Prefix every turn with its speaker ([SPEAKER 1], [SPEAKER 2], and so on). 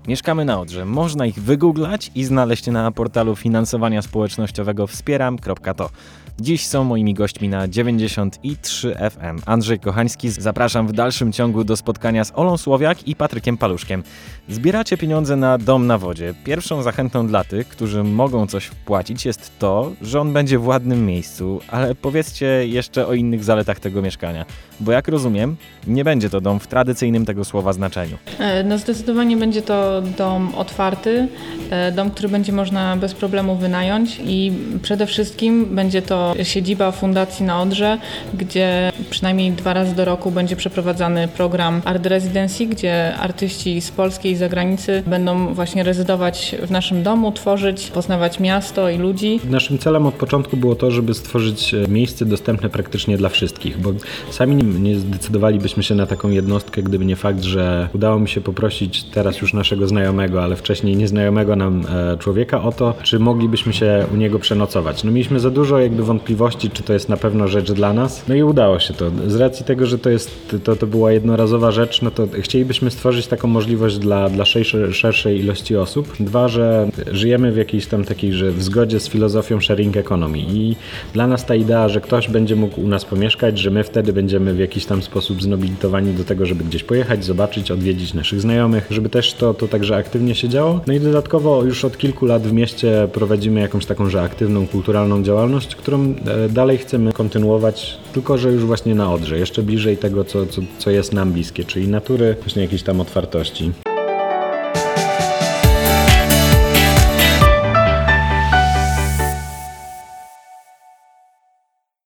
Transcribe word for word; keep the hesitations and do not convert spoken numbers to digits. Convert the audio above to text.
[SPEAKER 1] Mieszkamy na Odrze. Można ich wygooglać i znaleźć na portalu finansowania społecznościowego wspieram kropka to. Dziś są moimi gośćmi na dziewięćdziesiąt trzy F M. Andrzej Kochański. Zapraszam w dalszym ciągu do spotkania z Olą Słowiak i Patrykiem Paluszkiem. Zbieracie pieniądze na dom na wodzie. Pierwszą zachętą dla tych, którzy mogą coś wpłacić, jest to, że on będzie w ładnym miejscu, ale powiedzcie jeszcze o innych zaletach tego mieszkania. Bo jak rozumiem, nie będzie to dom w tradycyjnym tego słowa znaczeniu.
[SPEAKER 2] No zdecydowanie będzie to dom otwarty, dom, który będzie można bez problemu wynająć i przede wszystkim będzie to siedziba Fundacji na Odrze, gdzie przynajmniej dwa razy do roku będzie przeprowadzany program Art Residency, gdzie artyści z Polski i z zagranicy będą właśnie rezydować w naszym domu, tworzyć, poznawać miasto i ludzi.
[SPEAKER 3] Naszym celem od początku było to, żeby stworzyć miejsce dostępne praktycznie dla wszystkich, bo sami nie zdecydowalibyśmy się na taką jednostkę, gdyby nie fakt, że udało mi się poprosić teraz już naszego znajomego, ale wcześniej nieznajomego nam człowieka o to, czy moglibyśmy się u niego przenocować. No mieliśmy za dużo jakby wątpliwości, czy to jest na pewno rzecz dla nas. No i udało się to. Z racji tego, że to jest, to, to była jednorazowa rzecz, no to chcielibyśmy stworzyć taką możliwość dla, dla szerszej, szerszej ilości osób. Dwa, że żyjemy w jakiejś tam takiej, że w zgodzie z filozofią sharing economy i dla nas ta idea, że ktoś będzie mógł u nas pomieszkać, że my wtedy będziemy w jakiś tam sposób znobilitowani do tego, żeby gdzieś pojechać, zobaczyć, odwiedzić naszych znajomych, żeby też to, to także aktywnie się działo. No i dodatkowo już od kilku lat w mieście prowadzimy jakąś taką, że aktywną, kulturalną działalność, którą dalej chcemy kontynuować, tylko że już właśnie na Odrze, jeszcze bliżej tego, co, co, co jest nam bliskie, czyli natury, właśnie jakiejś tam otwartości.